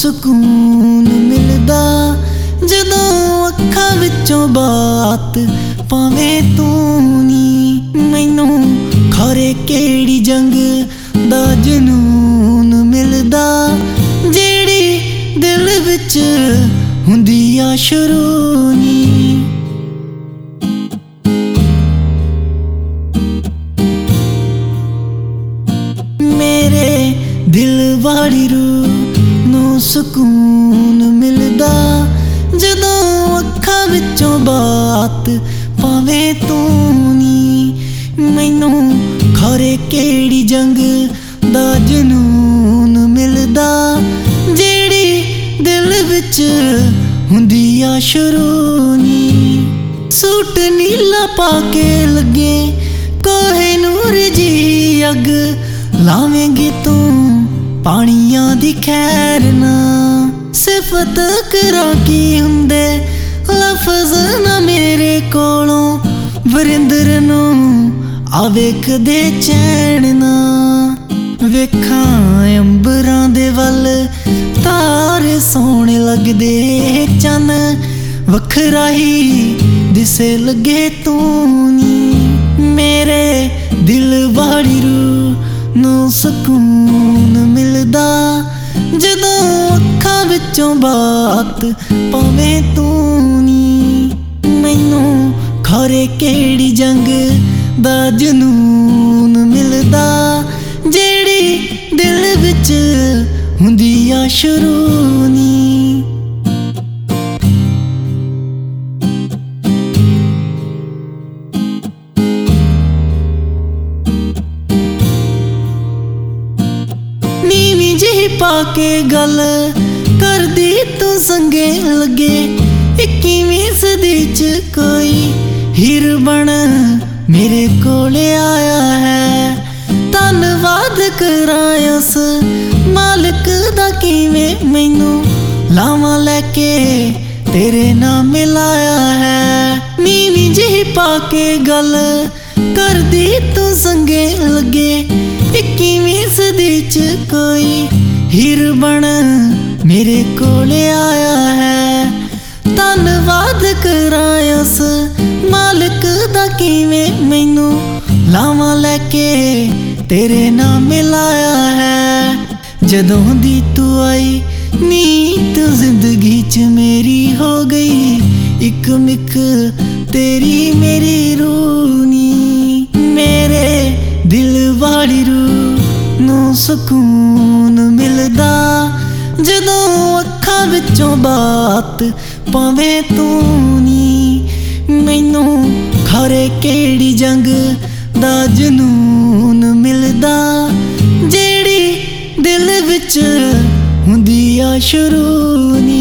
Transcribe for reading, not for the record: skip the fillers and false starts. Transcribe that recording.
ਸਕੂਨ ਮਿਲਦਾ ਜਦੋਂ ਅੱਖਾਂ ਵਿੱਚੋਂ ਬਾਤ ਪਾਵੇਂ ਤੂੰ ਨੀ। ਮੈਨੂੰ ਖਰੇ ਕਿਹੜੀ ਜੰਗ ਦਾ ਜਨੂਨ ਮਿਲਦਾ ਜਿਹੜੀ ਦਿਲ ਵਿੱਚ ਹੁੰਦੀ ਆ ਸ਼ੁਰੂ ਨੀ। ਮੇਰੇ ਦਿਲ ਵਾਲੀ ਰੂਹ ਨੂੰ ਸਕੂਨ ਮਿਲਦਾ ਜਦੋਂ ਅੱਖਾਂ ਵਿੱਚੋਂ ਬਾਤ ਪਾਵੇਂ ਤੂੰ ਨੀ। ਮੈਨੂੰ ਖਰੇ ਕਿਹੜੀ ਜੰਗ ਦਾ ਜਨੂਨ ਮਿਲਦਾ ਜਿਹੜੀ ਦਿਲ ਵਿੱਚ ਹੁੰਦੀ ਆ ਸ਼ੁਰੂ ਨੀ। ਸੂਟ ਨੀਲਾ ਪਾ ਕੇ ਲੱਗੇ ਕੋਹੇ ਨੂਰ ਜੀ ਅੱਗ ਲਾਵੇਂਗੀ ਤੂੰ ਪਾਣੀਆਂ ਦੀ ਖੈਰ ਨਾ। ਸਿਫਤ ਕਰਾਂ ਕੀ ਹੁੰਦੇ ਲਫ਼ਜ਼ ਨਾ ਮੇਰੇ ਕੋਲੋਂ ਵਰਿੰਦਰ ਨੂੰ ਆ ਵੇਖਦੇ ਚੈਨ ਨਾ। ਵੇਖਾਂ ਅੰਬਰਾਂ ਦੇ ਵੱਲ ਤਾਰੇ ਸੋਹਣੇ ਲੱਗਦੇ ਚੰਨ ਵੱਖਰਾ ਹੀ ਦਿਸੇ ਲੱਗੇ ਤੂੰ ਨੀ। ਮੇਰੇ ਦਿਲ ਵਾਲੀ ਰੂਹ ਨੂੰ ਸਕੂਨ ਮਿਲਦਾ ਜਦੋਂ ਅੱਖਾਂ ਵਿੱਚੋਂ ਬਾਤ ਪਾਵੇਂ ਤੂੰ ਨੀ। ਮੈਨੂੰ ਖਰੇ ਕਿਹੜੀ ਜੰਗ ਦਾ ਜਨੂਨ ਮਿਲਦਾ ਜਿਹੜੀ ਦਿਲ ਵਿੱਚ ਹੁੰਦੀ ਆ ਸ਼ੁਰੂ ਨੀ। ਨੀਵੀਂ ਜਿਹੀ ਪਾ ਕੇ ਗੱਲ ਕਰਦੀ ਤੂੰ ਸੰਗੇ ਲੱਗੇ 21ਵੀਂ ਸਦੀ ਚ ਕੋਈ ਹੀਰ ਬਣ ਮੇਰੇ ਕੋਲ ਆਇਆ ਹੈ। ਧੰਨਵਾਦ ਕਰਾਂ ਉਸ ਮਾਲਕ ਦਾ ਕਿਵੇਂ ਮੈਨੂੰ ਲਾਵਾਂ ਲੈ ਕੇ ਤੇਰੇ ਨਾਲ ਮਿਲਾਇਆ ਹੈ। ਨੀਵੀਂ ਜਿਹੀ ਪਾ ਕੇ ਗੱਲ ਕਰਦੀ ਤੂੰ ਸੰਗੇ ਲੱਗੇ 21ਵੀਂ ਸਦੀ ਚ ਕੋਈ ਹੀਰ ਬਣ ਮੇਰੇ ਕੋਲ ਆਇਆ ਹੈ। ਧੰਨਵਾਦ ਕਰਾਂ ਉਸ ਮਾਲਕ ਦਾ ਕਿਵੇਂ ਮੈਨੂੰ ਲਾਵਾਂ ਲੈ ਕੇ ਤੇਰੇ ਨਾਲ ਮਿਲਾਇਆ ਹੈ। ਜਦੋਂ ਦੀ ਤੂੰ ਆਈ ਨੀਤ ਜ਼ਿੰਦਗੀ ਚ ਮੇਰੀ ਹੋ ਗਈ ਇੱਕ ਮਿੱਕ ਤੇਰੀ ਮੇਰੀ ਰੂਹ ਨੀ। ਮੇਰੇ ਦਿਲ ਵਾਲੀ ਰੂਹ ਨੂੰ ਸਕੂਨ ਮਿਲਦਾ ਜਦੋਂ ਅੱਖਾਂ ਵਿੱਚੋਂ ਬਾਤ ਪਾਵੇਂ ਤੂੰ ਨੀ। ਮੈਨੂੰ ਖਰੇ ਕਿਹੜੀ ਜੰਗ ਦਾ ਜਨੂਨ ਮਿਲਦਾ ਜਿਹੜੀ ਦਿਲ ਵਿੱਚ ਹੁੰਦੀ ਆ ਸ਼ੁਰੂ ਨੀ।